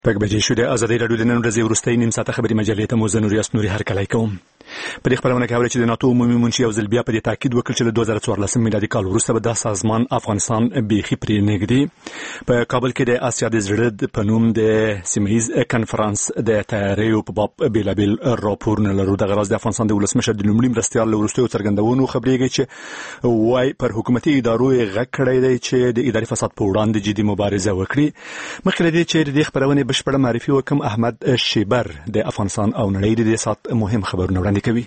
پک بجې شو د ازادي راډیو د نن ورځې وروستۍ نیم ساعته خبري مجلې ته مو زه نور یاس نوري هرکلی کوم. په دې خبرونه کې اورئ چې د ناتو عمومي منشي یو ځل بیا په دې تاکید وکړ چې له 2014 میلادي کال وروسته به دا سازمان افغانستان بیخي پرې نږدې. په کابل کې د آسیا د زړه په نوم د سیمه‌یز کنفرانس د تیاریو په باب بیلابیل راپورونه لرو. دغه راز د افغانستان د ولسمشر د لومړي مرستیال له وروستیو څرګندونو خبرېږي چې وای پر حکومتي ادارو یې غږ کړی دی چې د اداري فساد په وړاندې جدي مبارزه وکړي. مخکې له دې چې د دې خبرونې بشپړه معرفي وکم، احمد شیبر د افغانستان او نړۍ د سات مهم خبرونه وړاندې کوي.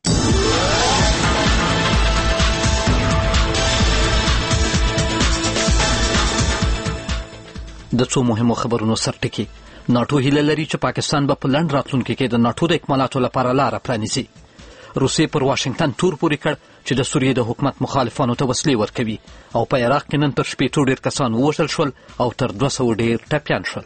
د څو مهمو خبرونو سرټکی. ناټو هیله لري چې پاکستان به په لنډ راتلونکي کې د ناټو د اکمالاتو لپاره لاره پرانیزي. روسیې پر واشنگټن تور پورې کړ چې د سوریې د حکومت مخالفانو ته وسلې ورکوي، او په عراق کې نن تر 60 ډیر کسان ووژل شول او تر 200 ډیر ټپیان شول.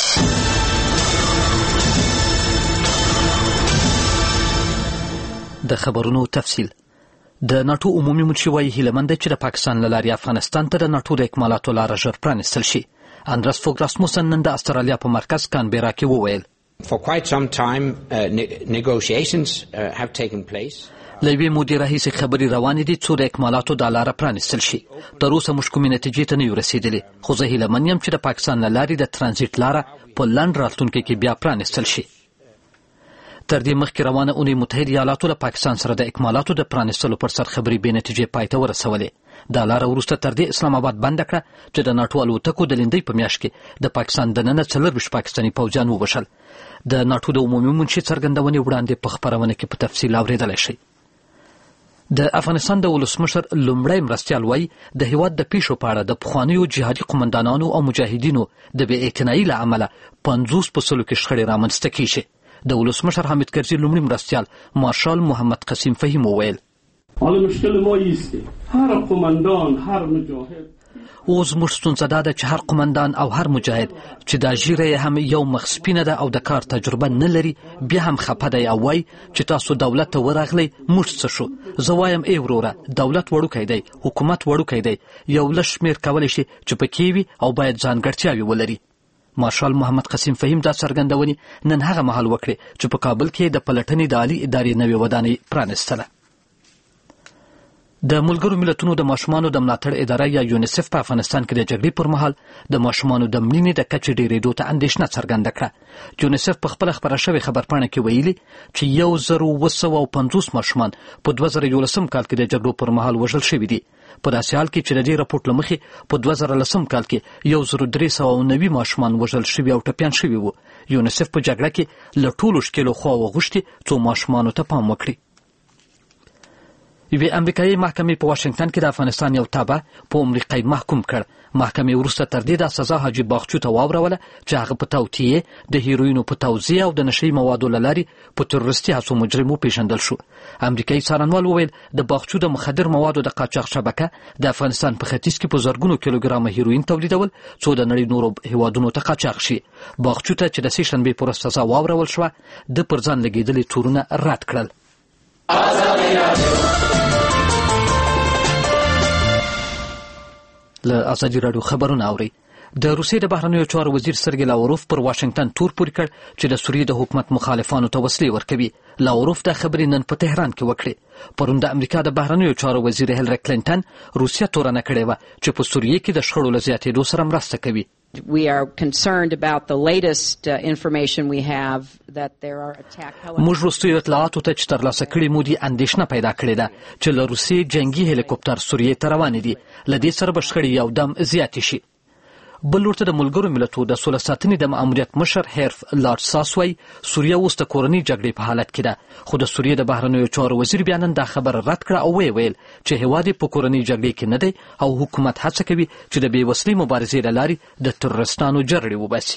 د خبرونو تفصیل. د ناټو عمومي منشي وايي هیلهمند چې د پاکستان له لارې افغانستان ته د ناټو د اکمالاتو لاره ژر پرانیستل شي. اندرس فوګ راسموسن نن د استرالیا په مرکز کانبرا کې وویل For quite some time negotiations have taken place. لوی مدیر هیڅ خبري روانې دي څو د اکمالاتو د لاره پرانیستل شي. تر اوسه موږ کومې نتیجې ته نه یو رسیدلې، خو زه هیلهمن یم چې د پاکستان له لارې د ترانزیت لاره په لنډ راتلونکي کې بیا پرانیستل شي. تر دې مخکې روانه اونۍ متحده ایالاتو له پاکستان سره د اکمالاتو د پرانیستلو پر سر خبري بې نتیجې پای ته ورسولې. دا لاره وروسته تر دې اسلام آباد بند کړه چې د ناټو الوتکو د لیندۍ په میاشت کې د پاکستان دننه 24 پاکستاني پوځیان ووژل. د ناټو د عمومي منشي څرګندونې وړاندې په خبرونه کې په تفصیل اورېدلی شئ. د افغانستان د ولسمشر لومړی مرستیال وایي د هیواد د پیښو په اړه د پخوانیو جهادي قومندانانو او مجاهدینو د بې اعتنایي له امله 50 په سلو کې شخړې رامنځته کیږي. د ولسمشر حامد کرزي لومړي مرستیال مارشال محمد قسیم فهیم وویل حالا مشکل ما ایسته هر قومندان هر مجاهد اوس موږ ستونزه دا ده چې هر قومندان او هر مجاهد چې دا ژیره هم یو مخ سپینه ده او د کار تجربه نه لري بیا هم خپه دی او وایي چې تاسو دولت ته ورغلی موږ څه شو. زه وایم ای وروره، دولت وړوکی دی، حکومت وړوکی دی، یو لږ شمېر کولی شي چې پکې وي او باید ځانګړتیاوې ولري. مارشال محمد قسیم فهیم دا څرګندونې نن هغه مهال وکړې چې په کابل کې د پلټنې د عالي ادارې نوې ودانۍ پرانیستله. د ملګرو ملتونو د ماشومانو د ملاتړ اداره یا یونیسف په افغانستان کې د جګړې پر مهال د ماشومانو د مړینې د کچې ډېرېدو ته اندېښنه څرګنده کړه. یونیسف په خپله خپره شوې خبرپاڼه کې ویلي چې 1950 ماشومان په 2011 کال کې د جګړو پر مهال وژل شوي دي. په داسې حال کې چې د دې راپورټ له مخې په 2010 کال کې 1390 ماشومان وژل شوي او ټپیان شوي وو. یونیسف په جګړه کې له ټولو ښکېلو خواوو غوښتي څو ماشومانو ته پام وکړي. یوې امریکایي محکمې په واشنګټن کې د افغانستان یو تابع په عمري قید محکوم کړ. محکمې وروسته تر دې دا سزا حاجي باغچو ته واوروله چې هغه په توطیې، د هیروینو په توزیع او د نشهیي موادو له لارې په تروریستي هڅو مجرم وپېژندل شو. امریکایي څارنوال وویل د باغچو د مخدر موادو د قاچاق شبکه د افغانستان په ختیځ کې په زرګونو کیلوګرامه هیروین تولیدول څو د نړۍ نورو هیوادونو ته قاچاق شي. باغچو ته چې د سې شنبې په ورځ سزا واورول شوه، د پر ځان لګېدلي تورونه رد کړل. له ازادي راډیو خبرونه اورئ. د روسیې د بهرنیو چارو وزیر سرګی لاوروف پر واشنګټن تور پورې کړ چې د سوریې د حکومت مخالفانو ته وسلې ورکوي. لاوروف دا خبرې نن په تهران کې وکړې. پرون د امریکا د بهرنیو چارو وزیر هیلری کلینټن روسیه تورنه کړې وه چې په سوریې کې د شخړو له زیاتېدو سره مرسته کوي. We are concerned about the latest information we have that there are attack helicopters. موږ وروستیو اطلاعاتو ته چې ترلاسه کړي مو دي اندېښنه پیدا کړې ده چې له روسیې جنګي هلیکوپټر سوریې ته روانې دي. له دې سره به شخړې یو دم زیاتې شي. بل لور ته د ملګرو ملتونو د سوله ساتنې د ماموریت مشر هیرف لارډ ساسوی سوریه اوس د کورنۍ جګړې په حالت کې ده، خو د سوریې د بهرنیو چارو وزیر بیا نن دا خبره رد کړه او ویل چې هیواد یې په کورنۍ جګړې کې نه دی او حکومت هڅه کوي چې د بې وسلې مبارزې له لارې د تروریستانو جرړې وباسي.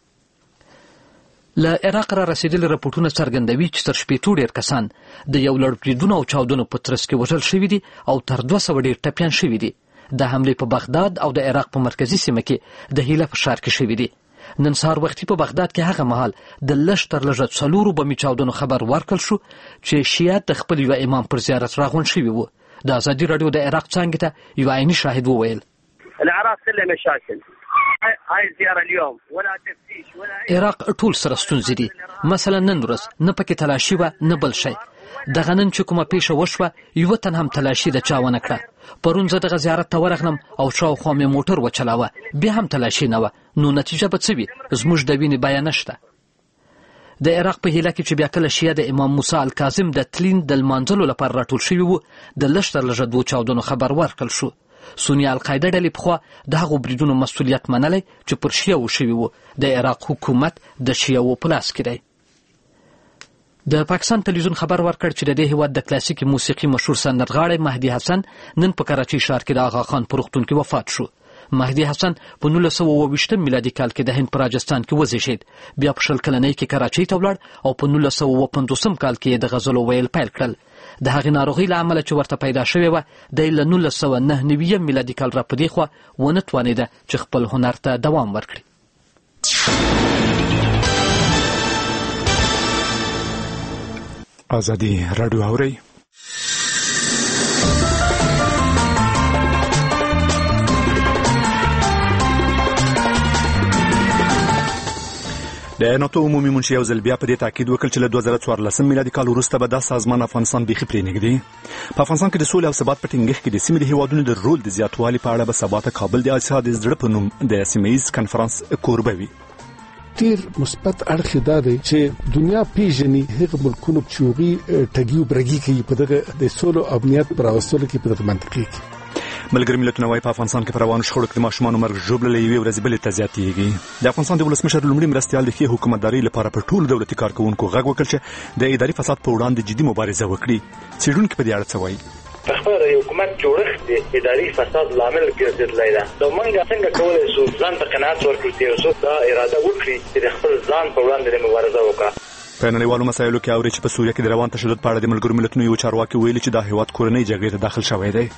له عراق را رسېدلي راپورټونه څرګندوي چې تر 60 ډېر کسان د یو لړبریدونو او چاودنو په ترڅ کې وژل شوي دي او تر 200 ډېر ټپیان شوي دي. د حملې په بغداد او د عراق په مرکزي سیمه کې د هیله په ښار کې شوي دي. نن سهار وختي په بغداد کې هغه مهال د لږ تر لږه 4 بمي چاودنو خبر ورکړل شو چې شیعه د خپل یو امام پر زیارت راغونډ شوي وو. د ازادي راډیو د عراق څانګې ته یو عیني شاهد وویل العراق كله مشاكل عراق ټول سره ستونزې دي. مثلا نن ورځ نه پکې تلاشي وه نه بل شی. دغه نن چې کومه پیښه وشوه یوه تن هم تلاشي د چا ونه کړه. پرون زه دغه زیارت ته ورغلم او شاوخوا مې موټر وچلاوه، بیا هم تلاشي نه وه. نو نتیجه به څه وي؟ زموږ د وینې بیه نشته. د عراق په هیله کې چې بیا کله شیعه د امام موسی الکاظم د تلین د لمانځلو لپاره راټول شوي وو، د لږ تر لږه 2 چاودنو خبر ورکړل شو. سني القاعده ډلې پخوا د هغو بریدونو مسؤلیت منلی چې پر شیعو شوي وو. د عراق حکومت د شیعو په لاس کې دی. د پاکستان تلویزیون خبر ورکړ چې د دې هیواد د کلاسیکي موسیقي مشهور سندرغاړی مهدي حسن نن په کراچۍ ښار کې د آغا خان په روغتون کې وفات شو. مهدي حسن په 1928 میلادي کال کې د هند په راجستان کې وزیږید. بیا په 20 کلنۍ کې کراچۍ ته ولاړ او په 1950 کال کې د غزلو ویل پیل کړل. د هغې ناروغۍ له امله چې ورته پیدا شوې وه، دی له 1999 میلادي کال را په دې خوا ونه توانېده چې خپل هنر ته دوام ورکړي. ازادي راډیو اورئ. د ناتو عمومي منشي یو ځل بیا په دې تاکید وکړ چې له 2014 میلادي کال وروسته به دا سازمان افغانستان بیخي پرېنږدي. په افغانستان کې د سولې او ثبات په ټینګښت کې د سیمې د هیوادونو د رول د زیاتوالي په اړه به سبا ته کابل د اسیا د زړه په نوم د سیمه ییز کنفرانس کوربه وي. ډیر مثبت اړخ دا دی چې دنیا پیژني هغه ملکونو چې هغوی ټګي او برګي کوي په دغه د سولو او امنیت پر راوستلو کې په دغه منطقې کې. ملګري ملتونه وايي په افغانستان کې پر روانو شخړو کې د ماشومانو مرګ ژوبله له یوې ورځې بلې ته زیاتېږي. د افغانستان د ولسمشر لومړي مرستیال د ښې حکومتدارۍ لپاره پر ټولو دولتي کارکوونکو غږ وکړ چې د اداري فساد په وړاندې جدي مبارزه وکړي. څېړونکي په دې اړه څه وایي؟ خپل حکومت جوړښت د اداري فساد لامل ګرځېدلی ده. نو موږ څنګه کولی شو ځان ته قناعت ورکړو چې یو څوک دا اراده وکړي چې د خپل ځان په وړاندې مبارزه وکړي. په نړیوالو مسایلو کې اوري چې په سوریه کې د روان تشدد په اړه د ملګرو ملتونو یو چارواکي ویلي چې دا هیواد کورنۍ جګړې ته داخل شوی دی.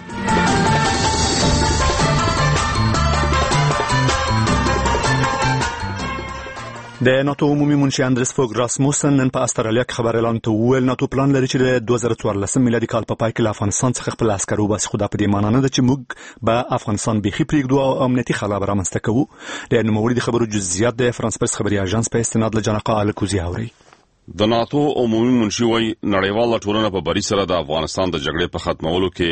د ناتو عمومي منشي اندرس فوګ راسموسن نن په استرالیا کې خبر اعلان ته وویل ناتو پلان لري چې د 2014 میلادي کال په پای کې له افغانستان څخه خپل عسکر وباسي، خو دا په دې معنی نه ده چې موږ به افغانستان بیخي پرېږدو او امنیتي خلا به رامنځته کوو. د نوموړي د خبرو جزئیات د فرانس پرس خبري اژانس په استناد له جنقه الکوزي اوري. د ناتو عمومي منشي وايي نړیواله ټولنه په بری سره د افغانستان د جګړې په ختمولو کې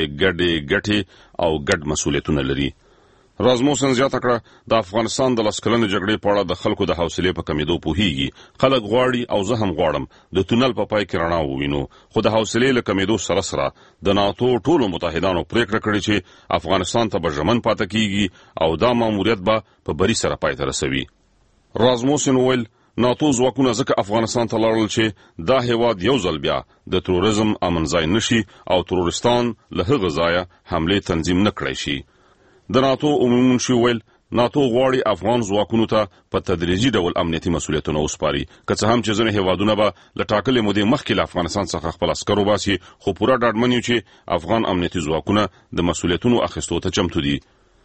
ګډې او ګډ مسؤلیتونه لري. رازموسن زیاته کړه د افغانستان د لسکلنې جګړې په اړه د خلکو د حوصلې په کمیدو پوهیږي. خلک غواړي او زه هم غواړم د تونل په پای کې رڼا ووینو، خو د حوصلې له کمیدو سره سره د ناتو ټولو متحدانو پریکړه کړې چې افغانستان ته به ژمن پاتې کیږي او دا ماموریت به په بری سره پای ته رسوي. رازموسن ویل ناتو ځواکونه ځکه افغانستان ته لاړل چې دا هیواد یو ځل بیا د تروریزم امن ځای نشي او تروریستان له هغه ځایه حمله تنظیم نه کړی شي. د ناتو عمومي منشي ویل ناتو غواړي افغان ځواکونو ته په تدریجي ډول امنیتي مسؤلیتونه وسپاري، که څه هم چې ځینې هیوادونه به له ټاکلې مودې مخکې له افغانستان څخه خپل عسکر وباسي، خو پوره ډاډمن یو چې افغان امنیتي ځواکونه د مسؤلیتونو اخیستو ته چمتو دي.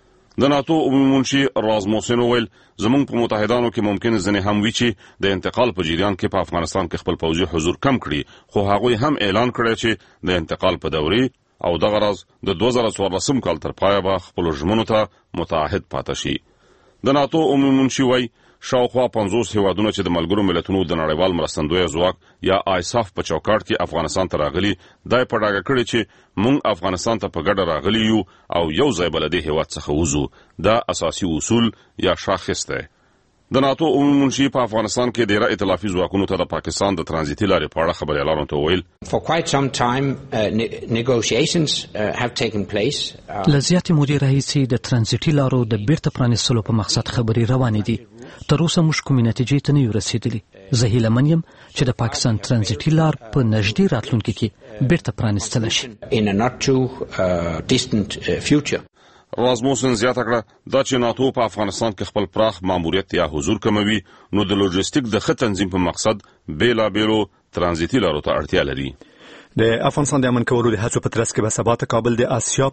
د ناتو عمومي منشي رازموسن ویل زموږ په متحدانو کې ممکن ځینې هم وي چې د انتقال په جریان کې په افغانستان کې خپل پوځي حضور کم کړي، خو هغوی هم اعلان کړی چې د انتقال په دورې او دغه راز د 2014 کال تر پایه به خپل ژمنو ته متعهد پاتې شي. د ناتو عمومي منشي وايي شاوخوا 50 هیوادونه چې د ملګرو ملتونو د نړیوال مرستندوی ځواک یا آیساف په چوکاټ کې افغانستان ته راغلي، دای په ډاګه کړی چې موږ افغانستان ته په ګډه راغلي یو او یو ځای بل د هیواد څخه وځو. دا اساسي اصول یا شاخص دی. د ناتو عمومي منشي په افغانستان کې ډیره ائتلافي ځواکونو ته د پاکستان د ترانزیتي لارې په اړه خبري اعلان ته ویل For quite some time negotiations have taken place. لزیاتې مودې راهیسې د ترانزیتي لارو د بیرته پرانیستلو په مقصد خبري روانې دي. تر اوسه موږ کومې نتیجې ته نه یو رسېدلي. زه هیله من یم چې د پاکستان ترانزیتي لار په نږدې راتلونکي کې بیرته پرانیستل شي. In a not too distant future. رازموسن زیاته کړه دا چې ناتو په افغانستان کې خپل پراخ ماموریت یا حضور کموي، نو د لوجستیک د ښه تنظیم په مقصد بیلابیلو ترانزیتي لارو ته اړتیا لري. د افغانستان د امن کولو د هڅو په ترڅ کې به سبا ته کابل د آسیا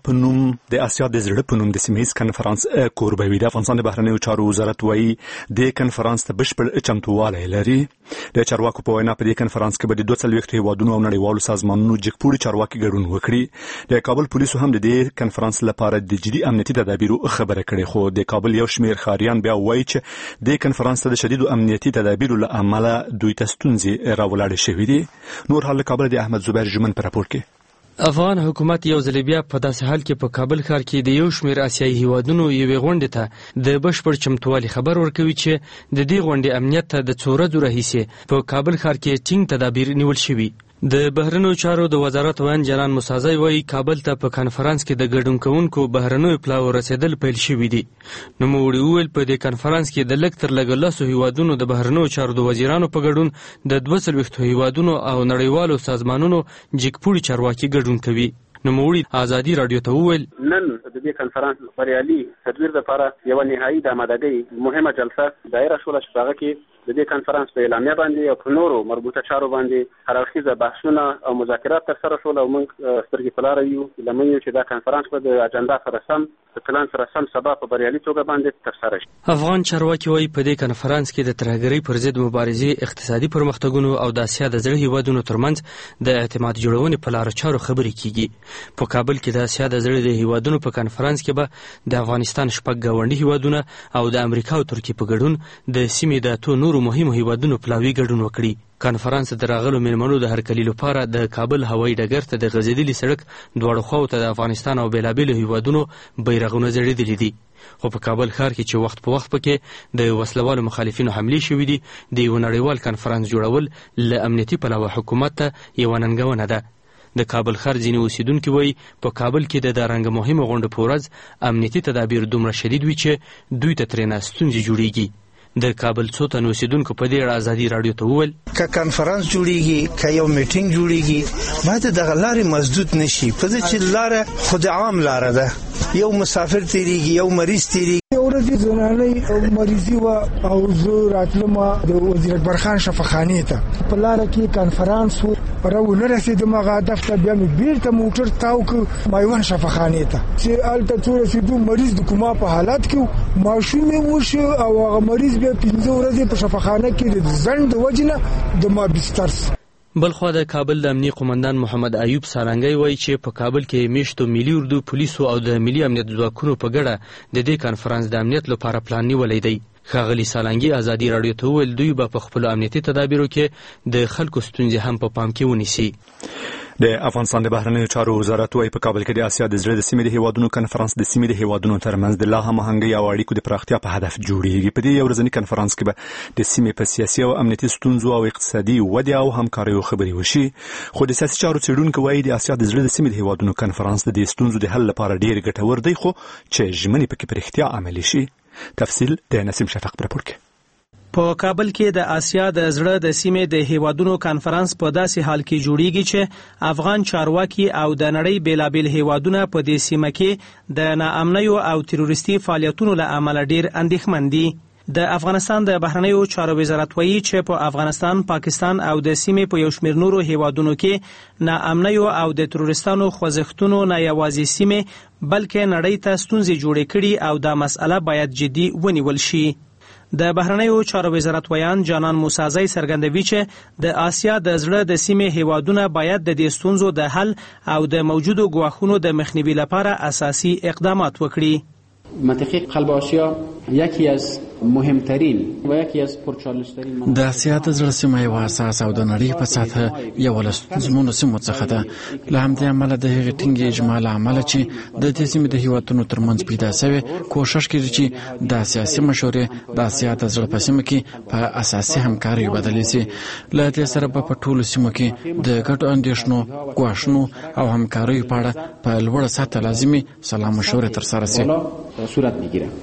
د زړه په نوم د سیمه‌ایز کنفرانس کوربه وي. د افغانستان د بهرنیو چارو وزارت وایي د کنفرانس ته بشپړ چمتووالی لري. د چارواکو په وینا په دې کنفرانس کې به د 42 هیوادونو او نړیوالو سازمانونو جګپوړي چارواکي ګډون وکړي. د کابل پولیسو هم د دې کنفرانس لپاره د جدي امنیتي تدابیرو خبره کړې، خو د کابل یو شمېر ښاریان بیا وایي چې د کنفرانس ته د شدیدو امنیتي تدابیرو له امله دوی ته ستونزې راولاړې شوې دي. نور حال کابل د احمد زبیر جمن پر راپور کې. افغان حکومت یو ځل بیا په داسې حال کې په کابل ښار کې د یو شمېر آسیایي هیوادونو یوې غونډې ته د بشپړ چمتووالي خبر ورکوي چې د دې غونډې امنیت ته د څو ورځو راهیسې په کابل ښار کې ټینګ تدابیر نیول شوي. د بهرنیو چارو د وزارت ویاند جلان موسازی وایي کابل ته په کنفرانس کې د ګډون کوونکو بهرنیو پلاوو رسیدل پیل شوي دي. نوموړي وویل په دې کنفرانس کې د لږ تر لږه 10 هیوادونو د بهرنیو چارو د وزیرانو په ګډون د 42 هیوادونو او نړیوالو سازمانونو جګپوړي چارواکي ګډون کوي. نوموړي ازادي رادیو ته وویل نن د دې کنفرانس بریالي تدبیر لپاره یو نهایی د آمادګۍ مهمه جلسه دایره شوه چې هغه کې د دې کنفرانس په اعلامیه باندې او په نورو مربوطه چارو باندې هر اړخیزه بحثونه او مذاکرات ترسره شول او موږ سترګې په لاره یو لمن چې دا کنفرانس په د اجنډا سره سم په پلان سره سم سبا په بریالي توګه باندې ترسره شي. افغان چارواکي وایي په دې کنفرانس کې د ترهګرۍ پر ضد مبارزې، اقتصادي پرمختګونو او د اسیا د زړه هیوادونو ترمنځ د اعتماد جوړونې په لاره چارو خبرې کیږي. په کابل کې د اسیا د زړه د هیوادونو په کنفرانس کې به د افغانستان شپږ ګاونډي هیوادونه او د امریکا او ترکیې په ګډون د سیمې د اتو نورو مهمو هیوادونو پلاوي ګډون وکړي. کنفرانس د راغلو میلمنو د هرکلي لپاره د کابل هوایي ډګر ته د غځېدلي سړک دواړو خواو ته د افغانستان او بېلابېلو هیوادونو بیرغونه ځړېدلي دي. خو په کابل ښار کې چې وخت په وخت پکې د وسلوالو مخالفینو حملې شوي دي، د یو نړیوال کنفرانس جوړول له امنیتي پلوه حکومت ته یوه ننګونه ده. د کابل ښار ځینې اوسیدونکي وایي په کابل کې د دارنګه مهمه غونډه په ورځ امنیتي تدابیر دومره شدید وي چې دوی ته ترېنه ستونزې جوړیږي. د کابل څو تن اوسیدونکو په دې اړه ازادي رادیو ته وویل که کنفرانس جوړیږي که یو میټینګ جوړیږي باید دغه لارې مسدود نشي، په دې چې لاره خود عام لاره ده، یو مسافر تیریږي، یو مریض تیریږي. ورځې زنانې مریضي وه او زه راتلم د وزیر اکبر خان شفاخانې ته، په لاره کې کنفرانس و، راونه رسېدم هغه هدف ته، بیا مې بیرته موټر تاو کړ مایوان شفاخانې ته چې هلته څو رسېدو مریض د کوما په حالت کې ماشوم مې وشو او هغه مریض بیا 15 ورځې په شفاخانه کې د ځنډ د وجې نه د ما بستر سو. بلخوا د کابل د امنیي قومندان محمد ایوب سارنګی وایي چې په کابل کې میشتو ملي اردو پولیسو او د ملي امنیت ځواکونو په ګډه د دې کنفرانس د امنیت لپاره پلان نیولی دی. ښاغلي سالنګي ازادي رادیو ته وویل دوی به په خپلو امنیتي تدابیرو کې د خلکو ستونزې هم په پام کې ونیسي. د افغانستان د بهرنیو چارو وزارت وايي په کابل کې د اسیا د زړه د سیمې د هیوادونو کنفرانس د سیمې د هیوادونو ترمنځ د لا هماهنګۍ او اړیکو د پراختیا په هدف جوړیږي. په دې یو ورځني کنفرانس کې به د سیمې په سیاسي او امنیتي ستونزو او اقتصادي ودې او همکاریو خبرې وشي. خو د سیاسي چارو څېړونکو وايي د اسیا د زړه د سیمې د هیوادونو کنفرانس د دې ستونزو د حل لپاره ډېر ګټور دی، خو چې ژمنې پکې په رښتیا عملي شي. تفصیل د نسیم شفق پر راپور کې. په کابل کې د آسیا د زړه د سیمې د هیوادونو کانفرنس په داسې حال کې جوړیږي چې افغان چارواکي او د نړۍ بیلابیل هیوادونه په دې سیمه کې د ناامنیو او تروریستي فعالیتونو له امله ډیر اندېښمن دي. د افغانستان د بهرنیو چارو وزارت وایي چې په افغانستان، پاکستان او د سیمې په یو شمېر نورو هیوادونو کې ناامنیو او د تروریستانو خوځښتونو نه یوازې سیمې بلکې نړۍ ته ستونزې جوړې کړي او دا مسئله باید جدي ونیول شي. د بهرنیو چارو وزارت ویان جانان موسازی څرګندوي چې د آسیا د زړه د سیمې هیوادونه باید د دې ستونزو د حل او د موجودو ګواښونو د مخنیوي لپاره اساسي اقدامات وکړي. منطقه قلب آسیا یکی از مهمترین و یکی از پرچالشترین د آسیا د زړه سیمه یو اساس او د نړۍ په سطح یو له ستونزمنو سیمو څخه ده. له همدې امله د هغې ټینګې اجماع له امله چې د دې سیمې د هیوادونو ترمنځ پیدا شوی کوشش کوي چې د سیاسي مشورې د آسیا د زړه په سیمه کې په اساسي همکاري بدلې شي. له دې سره په ټولو سیمو کې د ګډو اندېښنو، ګواښونو او همکاریو په اړه په لوړه سطح لازمي سلا مشورې ترسره شي. صورت میگیره.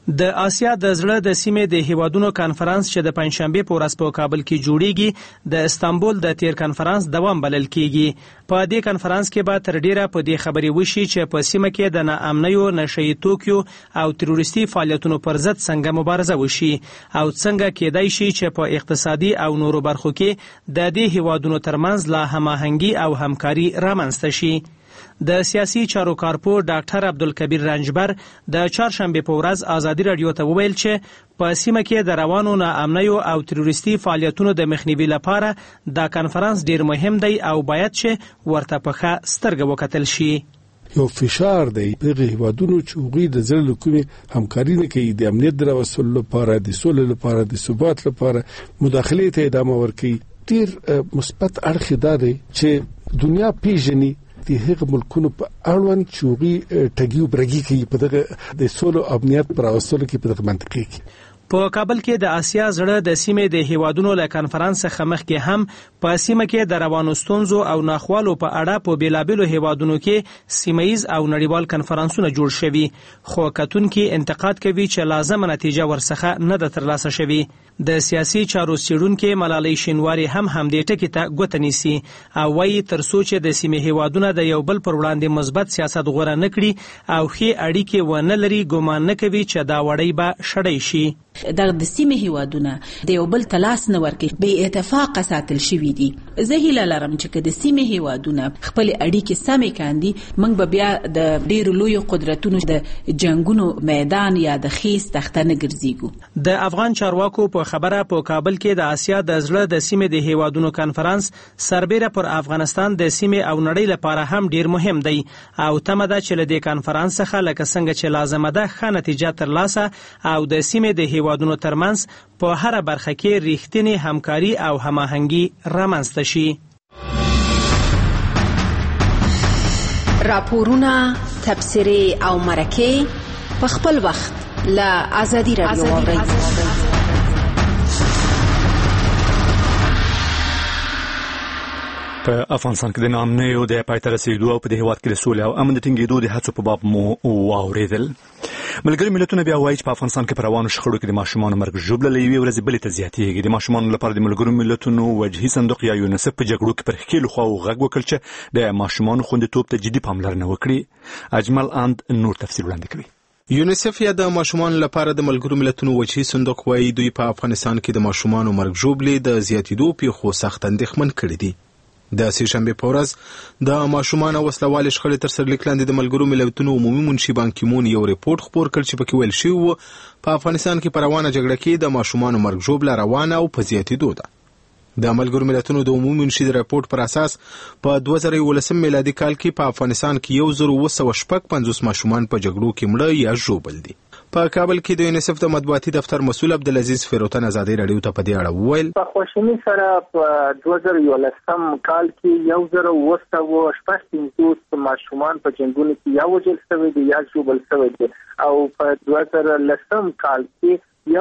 د آسیا د زړه د سیمې د هیوادونو کانفرنس چې د پنځشنبه په ورځ په کابل کې جوړیږي د استانبول د تیر کانفرنس دوام بلل کیږي. په دې کانفرنس کې به تر ډیره په دې خبرې وشي چې په سیمه کې د ناامنیو، نشئی توکیو او تروریستي فعالیتونو پر ضد څنګه مبارزه وشي او څنګه کېدای شي چې په اقتصادي او نورو برخو کې د دې هیوادونو ترمنځ لا هماهنګي او همکاري رامنځته شي. د سیاسي چارو کارپور ډاکټر عبدالکبیر رنجبر د چهارشنبه په ورځ ازادي رادیو ته وویل چې په سیمه کې د روانو ناامنیو او تروریستي فعالیتونو د مخنیوي لپاره دا کانفرنس ډیر مهم دی او باید چې ورته په ښه سترګه وکتل شي. یو فشار دی په هیوادونو چې هغوی د ځل کومي همکاري نه کوي د امنیت د راوستلو لپاره، د سولې لپاره، د ثبات لپاره مداخله ته ادامه ورکوي. ډیر مثبت اړخ دا دی چې دنیا پیژني د هغه ملکونو په اړوند چې هغوی ټګي برګي کوي په دغه د سولو امنیت پر راوستلو کې په دغه منطقه کې. په کابل کې د آسیا زړه د سیمې د هیوادونو له کانفرنس څخه مخکې هم په سیمه کې د روانو ستونزو او ناخوالو په اړه په بیلابیلو هیوادونو کې سیمه‌ایز او نړیوال کانفرنسونه جوړ شوي، خو کتونکي انتقاد کوي چې لازمه نتیجه ورڅخه نه ده ترلاسه شوي. د سیاسي چارو څېړونکې ملالۍ شینواري هم همدې ټکي ته ګوته نیسي او وایي تر څو چې د سیمې هیوادونه د یو بل پر وړاندې مثبت سیاست غوره نه کړي او ښې اړیکې ونه لري، ګمان نه کوي چې دا وړۍ به شړۍ شي. د سیمې هیوادونه د یو بل تلاس نه ورکوي، بې اتفاقه ساتل شوي دي. زه هیله لرم چې د سیمې هیوادونه خپل اړیکې سمې کاندي، موږ به بیا د ډیرو لویو قدرتونو د جنگونو میدان یا د خیس تخته نه ګرځېږو. د افغان چارواکو په خبره په کابل کې د آسیا د زړه د سیمې د هیوادونو کانفرنس سربیره پر افغانستان د سیمې او نړۍ لپاره هم ډیر مهم دی او تمه ده چې له دې کانفرنس څخه لکه څنګه چې لازمه ده ښه نتیجه ترلاسه او د سیمې د هیوادونو ترمنځ په هر برخه کې ریښتینې همکاري او هماهنګي رامنځته شي. راپورونه، تبصرې او مرکې په خپل وخت له ازادي رادیو واورئ. په افغانستان کې د ناامنیو د پای ته رسیدو او په دې هېواد کې د سولې او امن د ټینګېدو د هڅو په باب مو واورېدل. ملګري ملتونه بیا وایي چې په افغانستان کې په روانو شخړو کې د ماشومانو مرګ ژوبله له یوې ورځې بلې ته زیاتېږي. د ماشومانو لپاره د ملګرو ملتونو وجهي صندوق یا یونیسف په جګړو کې پر ښکېلو خواوو غږ وکړ چې د ماشومانو خوندیتوب ته جدي پاملرنه وکړي. اجمل اند نور تفصیل وړاندې کوي. یونیسف یا د ماشومانو لپاره د ملګرو ملتونو وجهي صندوق وایي دوی په افغانستان کې د ماشومانو مرګ ژوبلې د زیاتېدو پیښو سخت اندېښمن کړي دي. د سهشنبه په ورځ د ماشومانو وسلوال شخړې تر سرلیک لاندې د ملګرو ملتونو عمومي منشي بان کی مون یو ریپورت خپور کړ چې پکې ویل شوی په افغانستان کې په روانه جګړه کې د ماشومانو مرګ ژوبله روانه او په زیاتېدو ده. د ملګرو ملتونو د عمومي منشي د ریپورت پر اساس په 2019 میلادي کال کې په افغانستان کې 1955 ماشومان په جګړو کې مړه یا ژوبل دي. په کابل کې د یونیسف د مطبوعاتي دفتر مسؤل عبدالعزیز فیروتن ازادي رادیو ته په دې اړه وویل په خوشحالي سره په 2019 کال کې 1955 ماشومان په جنگونو کې یا وژل شوي دي یا ژوبل شوي دي او په 2019 کال کې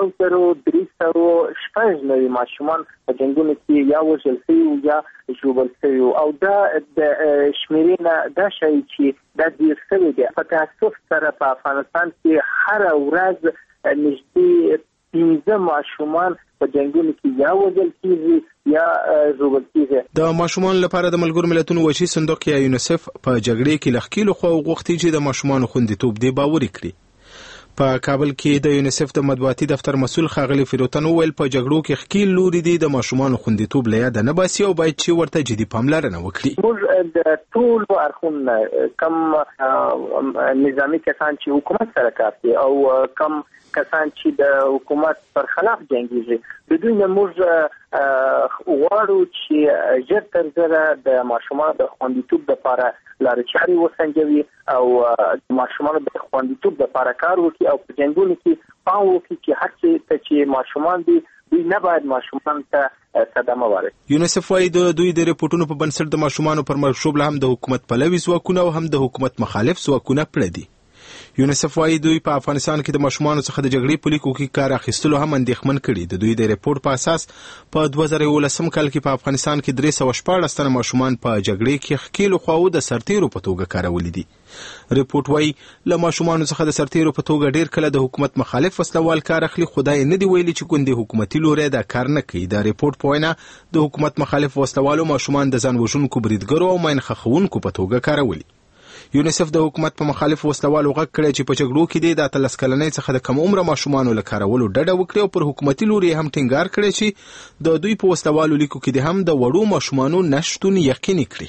1390 ماشومان په جنگونو کې یا وژل شوي یا ژوبل شوي او دا د شمیرې نه دا شی چې دا ډیر شوی دی. په تاسف سره په افغانستان کې هر ورځ نږدې 15 ماشومان په جنگونو کې یا وژل کیږي یا ژوبل کیږي. د ماشومان لپاره د ملګرو ملتونو وجهي صندوق یا یونیسف په جګړې کې لخکېلو خو غوښتي چې د ماشومان خوندیتوب دی باوري کړي. په کابل کې د یونیسف د مطبوعاتي دفتر مسؤل ښاغلی فیروتن وویل په جګړو کې ښکیل لوري دي د ماشومان خوندیتوب له یاده نه باسي او باید چې ورته جدي پاملرنه وکړي. موږ د ټولو اړخونو کم نظامی کسان چې حکومت سره کار کوي او کم کسان چې د حکومت پر خلاف جنګیږي د دوی نه موږ غواړو چې ژر تر ژره د ماشومانو د خوندیتوب لپاره لارې چارې وسنجوي او ماشومانو د خوندیتوب لپاره کار وکړي او په جنګونو کې پام وکړي چې هر څه چې ماشومان دي دوی نه باید ماشومان ته صدمه ورکړي. یونیسف وايي دوی د ریپورتونو په بنسټ د ماشومانو پر مرګ ژوبله هم د حکومت پلوي ځواکونه او هم د حکومت مخالف ځواکونه پړه دي. یونیسف وايي دوی په افغانستان کې د ماشومانو څخه د جګړې په لیکو کې کار اخیستلو هم اندېښمن کړي. د دوی د ریپورت په اساس په 2019 کال کې په افغانستان کې 314 تنه ماشومان په جګړې کې ښکېلو خواو د سرتیرو په توګه کارولي دي. ریپورت وايي له ماشومانو څخه د سرتیرو په توګه ډیر کله د حکومت مخالف وسلوال کار اخلي، خدای نه دی ویلي چې ګوندې حکومتي لوري دا کار نه کوي. د ریپورت په وینا د حکومت مخالف وسلوالو ماشومان د ځان وژونکو بریدګرو او ماین خښونکو په توګه کارولي. یونیسف د حکومت په مخالف وسلوالو غږ کړی چې په جګړو کې د 13 کلنۍ څخه د کم عمره ماشومانو له کارولو ډډه وکړي او پر حکومتي لوري هم ټینګار کړی چې د دوی په وسلوالو لیکو کې د هم د وړو ماشومانو نشټون یقیني کړي.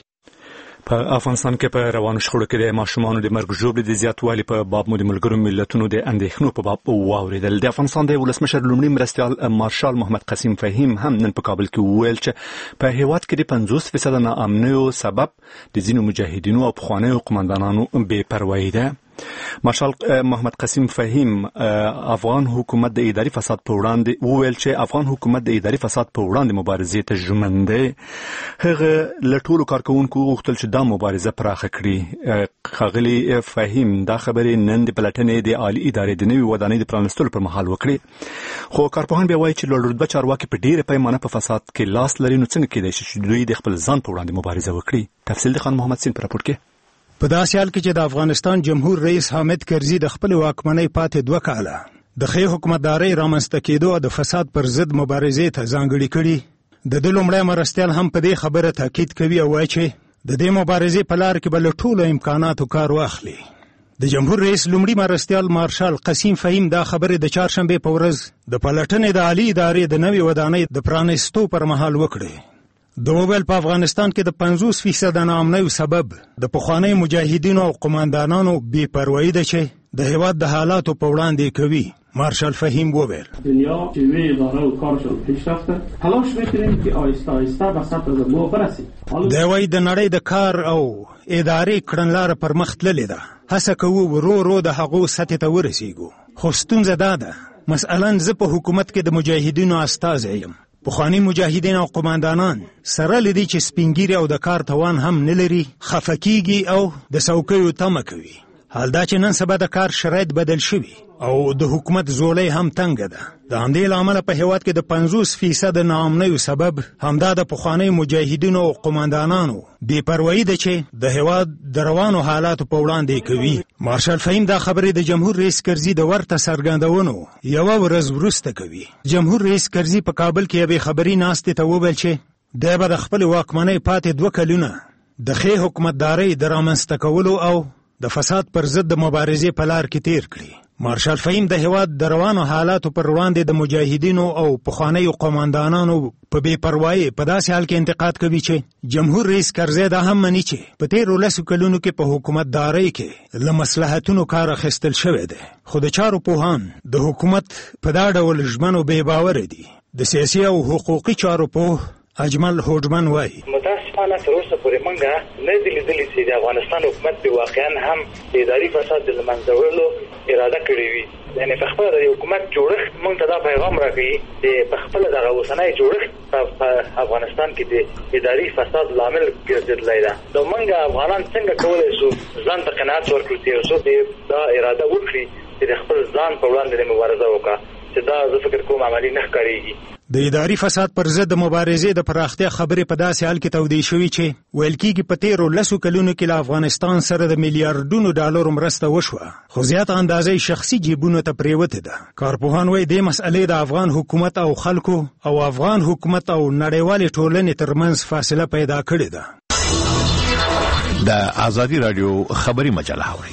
په افغانستان کې په روانو شخړو کې د ماشومانو د مرګ ژوبلې د زیاتوالي په باب مو د ملګرو ملتونو د اندېښنو په باب واوریدل. د افغانستان د ولسمشر لومړي مرستیال مارشال محمد قاسم فهیم هم نن په کابل کې وویل چې په هیواد کې د 50% ناامنیو سبب د ځینو مجاهدینو او پخوانیو قومندانانو بې پروایي ده. مارشال محمد قاسم فهیم افغان حکومت د اداري فساد په وړاندې وویل چې افغان حکومت د اداري فساد په وړاندې مبارزې ته ژمن دی. هغه له ټولو کارکونکو غوښتل چې دا مبارزه پراخه کړي. ښاغلي فهیم دا خبرې نن د پلټنې د عالی ادارې د نوې ودانۍ د پرانیستلو پر مهال وکړي. خو کارپوهان بیا وایي چې لوړ رتبه چارواکي په ډیره پیمانه په فساد کې لاس لري، نو څنګه کېدای شي چې دوی د خپل ځان په وړاندې مبارزه وکړي. تفصیل د خان محمد سین په راپور کې. په داسې حال کې چې د افغانستان جمهور رئیس حامد کرزي د خپل واکمنۍ پاتې 2 کاله د ښې حکومتدارۍ رامنځته کېدو او د فساد پر ضد مبارزې ته ځانګړي کړي، د لومړی مرستیال هم په دې خبره تاکید کوي او وایي چې د دې مبارزې په لار کې به له ټولو امکاناتو کار واخلي. د جمهور رئیس لومړي مرستیال مارشال قاسم فهیم دا خبرې د چهارشنبې په ورځ د پلټنې د عالی ادارې د نوې ودانۍ د پرانیستو پر مهال وکړي. د وویل په افغانستان کې د 50% ناامنیو سبب د پخواني مجاهدینو او قومندانانو بې پروایي ده چې د هیواد د حالاتو په وړاندې کوي. مارشال فهیم وویل دنیا چې وی اداره او کارشون پیشرفته تلاش میکنیم که آهسته آهسته به سطح ما برسیم. دی وایي د نړۍ د کار او ادارې کړنلاره پر مخ تللې ده. هڅه کوو ورو ورو د هغو سطحې ته ورسیږو. خو ستونزه دا ده مثلا زه په حکومت کې د مجاهدینو استازی یم. پخواني مجاهدین او قومندانان سره لدی چې سپینګیری او د کار توان هم نه لري، خفه کیږي او د څوکیو تمه کوي. حال دا چې نن سبا د کار شرایط بدل شوي او د حکومت زولۍ هم تنګه ده. د همدې له امله په هیواد کې د 50% ناامنیو سبب همدا د پخواني مجاهدینو او قومندانانو بې پروایي ده چې د هیواد د روانو حالاتو په وړاندې کوي. مارشال فهیم دا خبرې د جمهور رئیس کرزي د ورته څرګندونو یوه ورځ وروسته کوي. جمهور رئیس کرزي په کابل کې یوې خبري ناستې ته وویل چې دی به د خپلې واکمنۍ پاتې 2 کلونه د ښې حکومتدارۍ د رامنځته کولو او د فساد پر ضد د مبارزې په لار کې تیر کړي. مارشال فهیم د هیواد د روانو حالاتو پر وړاندې د مجاهدینو او پخوانیو قومندانانو په بې پروایي په داسې حال کې انتقاد کوي چې جمهور رئیس کرزي دا هم مني چې په تیرو 10 کلونو کې په حکومتدارۍ کې له مصلحتونو کار اخیستل شوی دی. خو د چارو پوهان د حکومت په دا ډول ژمنو بې باوره دي. د سیاسي او حقوقي چارو پوه اجمل هوډمن وایي متاسفانه تر اوسه پورې موږ نه دي لیدلي چې د افغانستان حکومت په واقعا هم د اداري فساد د له منځه وړلو اراده کړې وي. یعنې په خپله د حکومت جوړښت موږ ته دا پیغام راکوي چې په خپله دغه اوسنی جوړښت په افغانستان کې د اداري فساد لامل ګرځېدلی ده. نو موږ افغانان څنګه کولی شو ځان ته قناعت ورکړو چې یو څوک دا اراده وکړي چې د خپل ځان په وړاندې مبارزه وکړي، چې دا زه فکر کوم عملي نه ښکارېږي. د اداري فساد پر ضد د مبارزې د پراختیا خبرې په داسې حال کې تودې شوي چې ویل کېږي په تیرو 10 کلونو کې له افغانستان سره د میلیارډونو ډالرو مرسته وشوه، خو زیاته اندازه شخصي جیبونو ته پریوتې ده. کارپوهان وایي دې مسئلې د افغان حکومت او خلکو او افغان حکومت او نړیوالې ټولنې ترمنځ فاصله پیدا کړې ده. د آزادي رادیو خبري مجله اوري.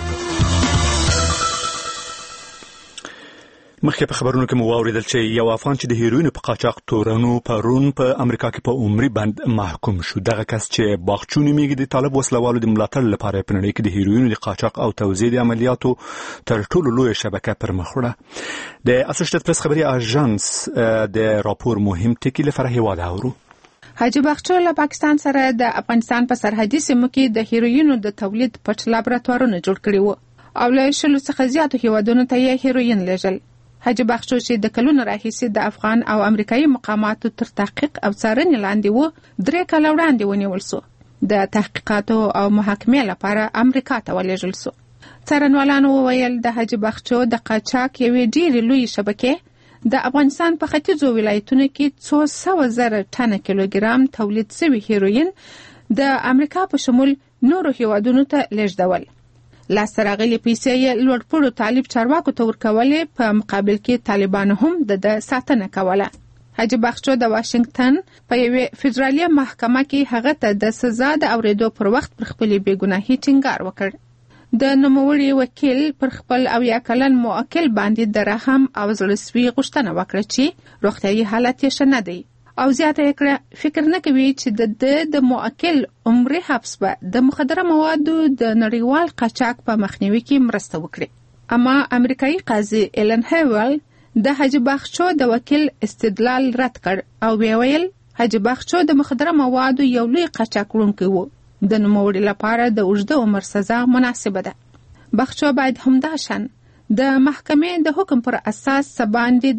مخکې په خبرونو کې مو واوریدل چې یو افغان چې د هیروینو په قاچاق تورنو پرون په امریکا کې په عمري بند محکوم شو. دغه کس چې باغچو نومیږي د طالب وسلوالو د ملاتړ لپاره په نړۍ کې د هیروینو د قاچاق او توزیع د عملیاتو تر ټولو لویه شبکه پر مخ وړه. د اسوسییټډ پریس خبري اژانس د راپور مهم ټکی لپاره هیواد اورو. حاجی باغچو له پاکستان سره د افغانستان په سرحدي سیمو کې د هیروینو د تولید پټ لابراتوارونه جوړ کړي وو او له شلو څخه زیاتو هیوادونو ته یې هیروین لیږل. حاجی باغچو چې د کلونو راهیسې د افغان او امریکایي مقاماتو تر تحقیق او څارنې لاندې و 3 کاله وړاندې ونیول سو. د تحقیقاتو او محاکمې لپاره امریکا ته ولېږل سو. څارنوالانو وویل د حاجي باغچو د قاچاق یوې ډېرې لویې شبکې د افغانستان په ختیځو ولایتونو کې 200,000 ټنه کیلوګرام تولید شوي هیروین د امریکا په شمول نورو هیوادونو ته لیږدول. لاسته راغلي پیسې یې لوړپوړو طالب چارواکو ته ورکولې، په مقابل کې طالبانو هم د ساتنه کوله. حاجي باغچو د واشنگټن په یوې فدرالي محکمه کې هغه ته د سزا د اورېدو پر وخت پر خپلې بېګناهۍ ټینګار وکړ. د نوموړي وکیل پر خپل 80 کلن موکل باندې د رحم او زړهسوي غوښتنه وکړه چې روغتیايي حالت یې ښه نه دی، او زیاته یې کړه فکر نه کوي چې د موکل عمري حبس به د مخدره موادو د نړیوال قاچاق په مخنیوي کې مرسته وکړي. اما امریکایي قاضي ایلن هیول د حاجي باغچو د وکیل استدلال رد کړ او ویل حاجي باغچو د مخدره موادو یو لوی قاچاق وړونکی و. د نوموړي لپاره د اوږده عمر سزا مناسبه ده. باغچو باید همداشان د محکمې د حکم پر اساس باندې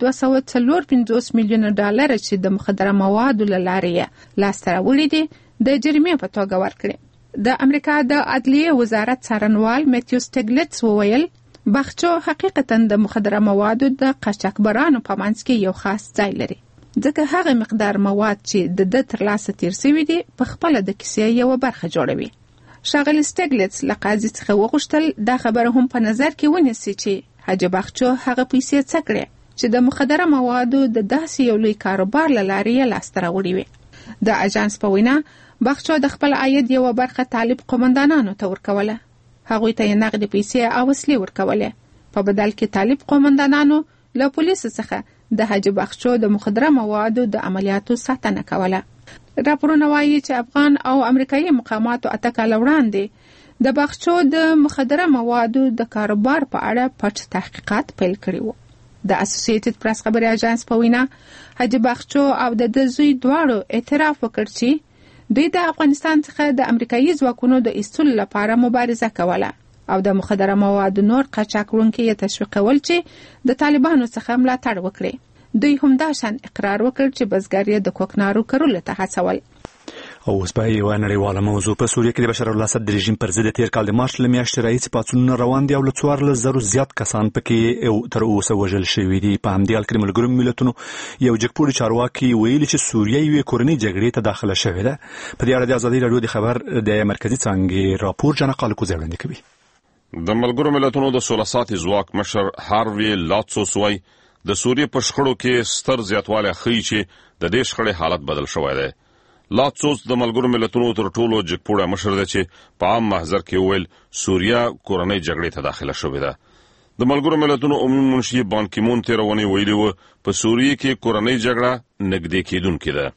254 میلیونه ډالر چې د مخدره موادو له لارې لاسته راوړي دي د جریمې په توګه ورکړي. د امریکا د عدلیې وزارت څارنوال میتیو سټیګلټس وویل باغچو حقیقتا د مخدره موادو د قاچاقبرانو په منځ کې یو خاص ځای لري، ځکه هغه مقدار مواد چې د ترلاسه تیر شوي دي په خپله د کیسې یوه برخه جوړوي. ښاغلي سټیګلټس له قاضي څخه وغوښتل دا خبره هم په نظر کې ونیسي چې حاجي باغچو هغه پیسې څه کړې چې د مخدره موادو د داسې یو لوی کاروبار له لارې یې لاسته راوړي وي. د اجانس په وینا باغچو د خپل عاید یوه برخه طالب قومندانانو ته ورکوله، هغوی ته یې نغدې پیسې او وسلې ورکولې، په بدل کې طالب قومندانانو له پولیسو څخه د حاجي باغچو د مخدره موادو د عملیاتو ساتنه کوله. راپورونه وایي چې افغان او امریکایي مقاماتو 8 کاله وړاندې د باغچو د مخدره موادو د کاروبار په اړه پټ تحقیقات پیل کړي وو. د اسوسییټډ پریس خبري اژانس په وینا حاجي باغچو او د زوی دواړو اعتراف وکړ چې دوی د افغانستان څخه د امریکایي ځواکونو د ایستلو لپاره مبارزه کوله او د مخدره موادو نور قاچاق وړونکي یې تشویقول چې د طالبانو څخه ملاتړ وکړي. دوی همداشان اقرار وکړ چې بزګر یې د کوکنارو کرلو ته هڅول. او اوس به یوه نړیواله موضوع په سوریه کې د بشار الاسد د رژیم پر ضد تیر کال د مارچ له میاشتې راهیسې پاڅونونه روان دي او له 14,000 زیات کسان پکې تر اوسه وژل شوي دي. په همدې حال کې د ملګرو ملتونو یو جګپوړي چارواکي ویلي چې سوریه یوې کورنۍ جګړې ته داخله شوې ده. په دې اړه د ازادي راډیو د خبر د مرکزي څانګې راپور جنه قالکوزی وړاندې کوي. د ملګرو ملتونو د 16 ساعتي ځواک مشر هاروي لاتسوس وایي د سوریه په شخړو کې ستر زیاتوالی ښیي چې د دې شخړې حالت بدل شوی دی. لاتسوس د ملګرو ملتونو تر ټولو جګپوړی مشر دی چې په عام محضر کې وویل سوریه کورنۍ جګړې ته داخله شوې ده. د ملګرو ملتونو عمومي منشي بان کی مون تېره اونۍ ویلي و په سوریه کې کورنۍ جګړه نږدې کېدونکې ده.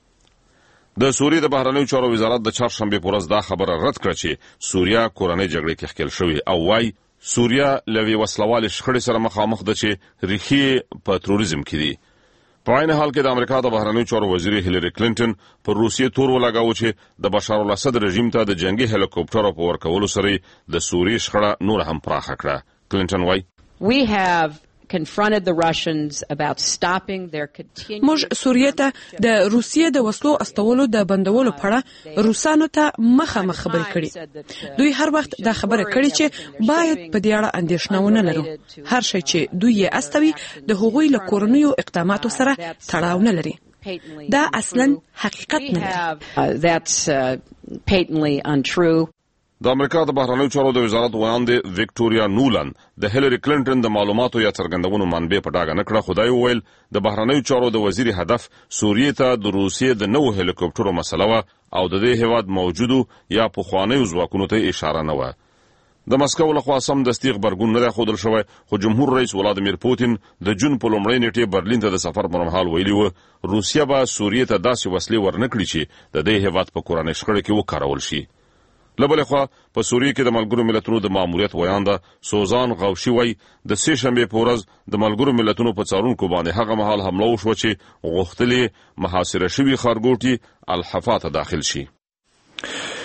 د سوریې د بهرنیو چارو وزارت د چهارشنبې په ورځ دا خبره رد کړه چې سوریه کورنۍ جګړې کې ښکېل شوې او وایي سوریه له یوې وسلوالې شخړې سره مخامخ ده چې ریښې په تروریزم کې دي. په عین حال کې د امریکا د بهرنیو چارو وزیر هیلری کلینټن پر روسیې تور ولګاوه چې د بشار الاسد رژیم ته د جنگي هلیکوپټرو په ورکولو سره د سوریې شخړه نور هم پراخه کړه. کلینټن وایي We have confronted the Russians about stopping their continued موږ سوریه ته د روسیې د وسلو استولو د بندولو په اړه روسانو ته مخامخ خبرې کړي. دوی هر وخت دا خبره کړې چې باید په دې اړه اندېښنه ونه لرو. هر شی چې دوی یې استوي د هغوی له کورنیو اقداماتو سره تړاو نه لري. دا اصلا حقیقت نه دی. That's patently untrue. د امریکا د بهرنیو چارو د وزارت ویاندې وکټوریا نولن د هیلری کلینټن د معلوماتو یا څرګندونو منبع په ډاګه نه کړه. خدای وویل د بهرنیو چارو د وزیر هدف سوریې ته د روسیې د نوو هلیکوپټرو مسله وه او د دې هیواد موجودو یا پخوانیو ځواکونو ته اشاره نه وه. د مسکو لخوا سمدستي غبرګون نه دی ښودل شوی، خو جمهور رئیس ولادیمیر پوتین د جون په لومړۍ نیټې برلین ته د سفر پر مهال ویلي و روسیه به سوریې ته داسې وسلې ورنکړي چې د دې هیواد په کورنۍ شخړه کې وکارول شي. له بلې خوا په سوریه کې د ملګرو ملتونو د ماموریت ویانده سوزان غوشي وایي د سې شنبې په ورځ د ملګرو ملتونو په څارونکو باندې هغه مهال حمله وشوه چې غوښتلې محاصره شوي ښارګوټي الحفا ته داخل شي.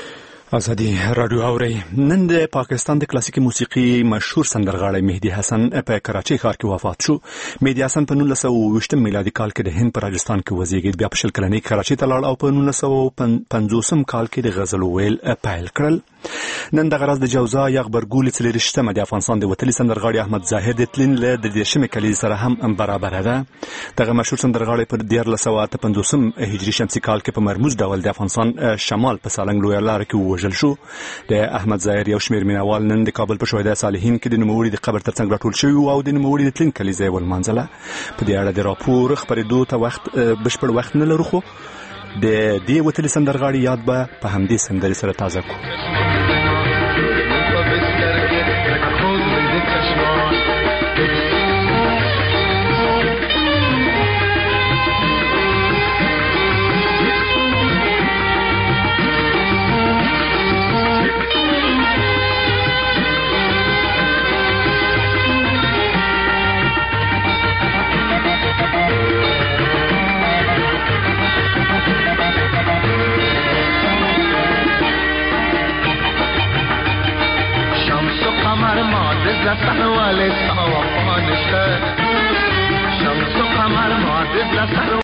ازادي رادیو اوري نن د پاکستان د کلاسیکي موسیقي مشهور سندرغاړی مهدي حسن په کراچۍ ښار کې وفات شو. مهدي حسن په 1920 میلادي کال کې د هند په راجستان کې وزیږید، بیا په 19 کلنۍ کراچۍ ته لاړ او په 1950 کال کې د غزل ویل پیل کړل. نن د غرض د جوزا یا غبرګول څلورشتمه د افغانستان د وتلي سندرغاړي احمد ظاهر د تلین له د 10 کلي سره هم برابر ده. دغه مشهور سندرغاړي پر 1958 هجري شمسي کال کې په مرموز ډول د افغانستان شمال په سالنګ لوی لار کې وژل شو. د احمد ظاهر یو شمېر مینوال نن د کابل په شهدا صالحین کې د نوموړي د قبر ترڅنګ راټول شوي او د نوموړي د تلین کلیزه ولمانځله. په دې اړه د راپور خبرېدو ته بشپړ وخت نه لرو، خو د دې وتلي سندرغاړي یاد به په همدې سندرې سره تازه کړو. لسان والے سوا پانش شمس و قمر معجز لسان